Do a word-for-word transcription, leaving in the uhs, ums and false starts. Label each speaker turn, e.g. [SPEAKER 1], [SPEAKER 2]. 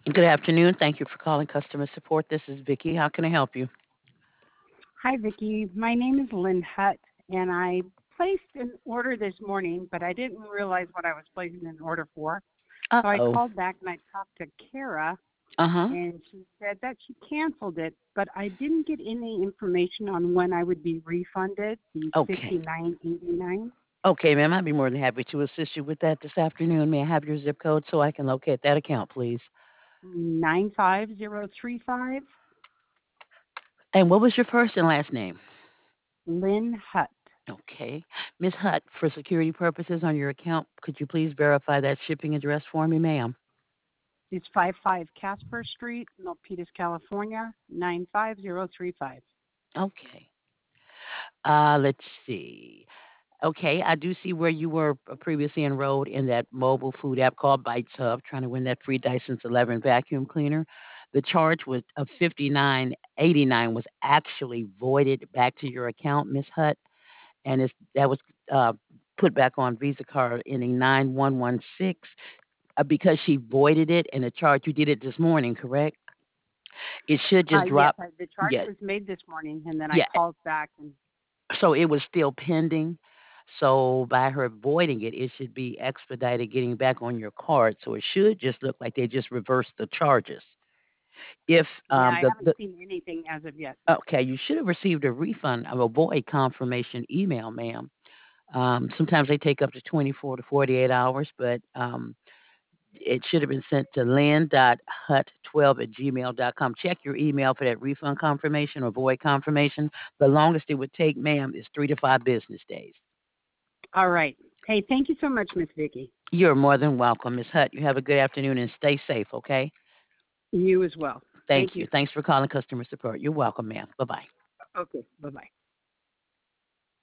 [SPEAKER 1] Good afternoon. Thank you for calling customer support. This is Vicky. How can I help you?
[SPEAKER 2] Hi, Vicki. My name is Lynn Hutt, and I placed an order this morning, but I didn't realize what I was placing an order for. So I
[SPEAKER 1] Uh-oh.
[SPEAKER 2] called back and I talked to Kara,
[SPEAKER 1] Uh-huh.
[SPEAKER 2] and she said that she canceled it, but I didn't get any information on when I would be refunded the
[SPEAKER 1] Okay.
[SPEAKER 2] fifty nine eighty nine.
[SPEAKER 1] Okay, ma'am. I'd be more than happy to assist you with that this afternoon. May I have your zip code so I can locate that account, please?
[SPEAKER 2] nine five zero three five.
[SPEAKER 1] And what was your first and last name?
[SPEAKER 2] Lynn Hutt.
[SPEAKER 1] Okay. Miss Hutt, for security purposes on your account, could you please verify that shipping address for me, ma'am?
[SPEAKER 2] It's five five Casper Street, Milpitas, California, nine five zero three five.
[SPEAKER 1] Okay. Uh, let's see. Okay, I do see where you were uh, previously enrolled in that mobile food app called Bites Hub, trying to win that free Dyson's eleven vacuum cleaner. The charge was of fifty nine eighty nine was actually voided back to your account, Miss Hutt, and it's that was uh, put back on Visa card ending nine one one six uh, because she voided it and the charge you did it this morning, correct? It should
[SPEAKER 2] Uh,
[SPEAKER 1] just
[SPEAKER 2] yes,
[SPEAKER 1] drop.
[SPEAKER 2] I, the charge
[SPEAKER 1] Yeah,
[SPEAKER 2] was made this morning, and then I
[SPEAKER 1] yeah.
[SPEAKER 2] called back and
[SPEAKER 1] So it was still pending. So by her voiding it, it should be expedited getting back on your card. So it should just look like they just reversed the charges. If
[SPEAKER 2] yeah,
[SPEAKER 1] um,
[SPEAKER 2] I
[SPEAKER 1] the,
[SPEAKER 2] haven't
[SPEAKER 1] the
[SPEAKER 2] seen anything as of yet.
[SPEAKER 1] okay, you should have received a refund of a void confirmation email, ma'am. Um, sometimes they take up to twenty-four to forty-eight hours, but um, it should have been sent to lynn dot hut twelve at gmail dot com. Check your email for that refund confirmation or void confirmation. The longest it would take, ma'am, is three to five business days.
[SPEAKER 2] All right. Hey, thank you so much, Miss Vicky.
[SPEAKER 1] You're more than welcome, Miss Hutt. You have a good afternoon and stay safe, okay?
[SPEAKER 2] You as well.
[SPEAKER 1] Thank
[SPEAKER 2] Thank
[SPEAKER 1] you.
[SPEAKER 2] you.
[SPEAKER 1] Thanks for calling customer support. You're welcome, ma'am. Bye bye.
[SPEAKER 2] Okay. Bye bye.